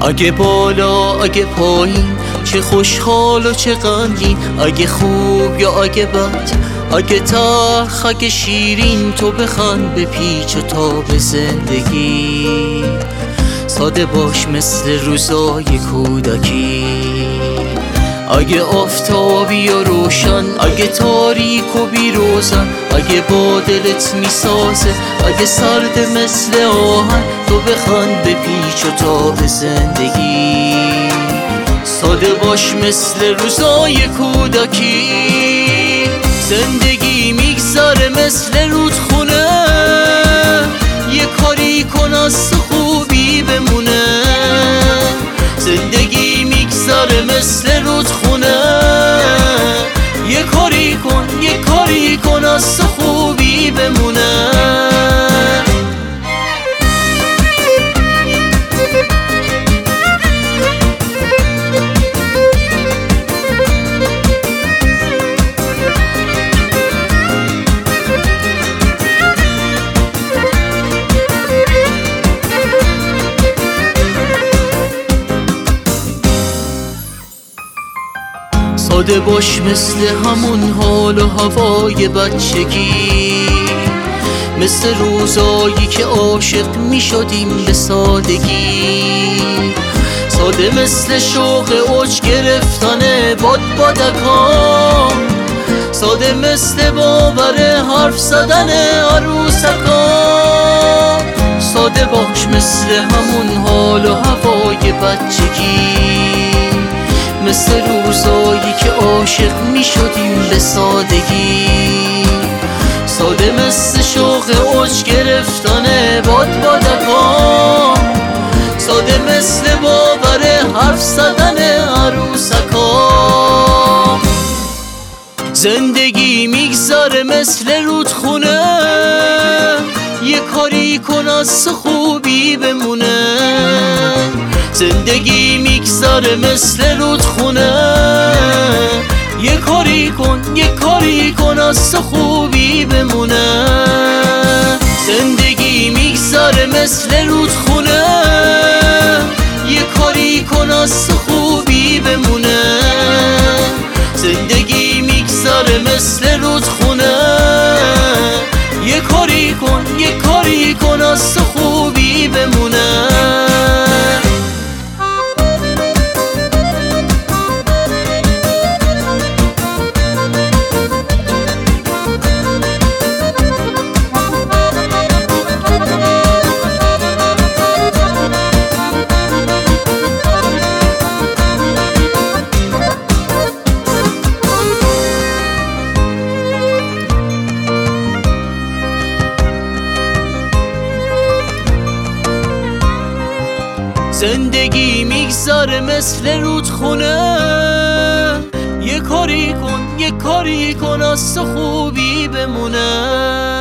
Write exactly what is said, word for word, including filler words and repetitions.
اگه بالا اگه پایین، چه خوشحال و چه غمگین، اگه خوب یا اگه بد، اگه تلخ اگه شیرین، تو بخند به پیچ و تاب زندگی. ساده باش مثل روزای کودکی، اگه آفتابی و روشن، اگه تاریک و بی روزن، اگه با دلت میسازه، اگه سرد مثل آهن، تو بخند به پیچ و تاب زندگی. ساده باش مثل روزای کودکی، زندگی میگذره مثل رودخونه، یه کاری کن از خوبی بمونه. زندگی میگذره مثل رودخونه، یه کاری کن یه کاری کن از خوبی بمونه. ساده باش مثل همون حال و هوای بچگی، مثل روزایی که عاشق می شدیم به سادگی. ساده مثل شوق اوج گرفتن باد بادکان، ساده مثل باور حرف زدن عروسکان. ساده باش مثل همون حال و هوای بچگی، مثل روزایی که عاشق می شدیم به سادگی. ساده مثل شوق اوج گرفتن باد بادکان، ساده مثل باور حرف زدن عروسکان. زندگی میگذره مثل رودخونه، یه کاری کن از خوبی بمونه. زندگی میگذره مثل رودخونه، یه کاری کن یه کاری کن از خوبی بمونه. زندگی میگذره مثل رودخونه، یه کاری کن از خوبی بمونه. زندگی میگذره مثل رودخونه، یه کاری کن یه کاری کن از خوبی بمونه. زندگی میگذره مثل رودخونه، یه کاری کن یه کاری کن از خوبی بمونه.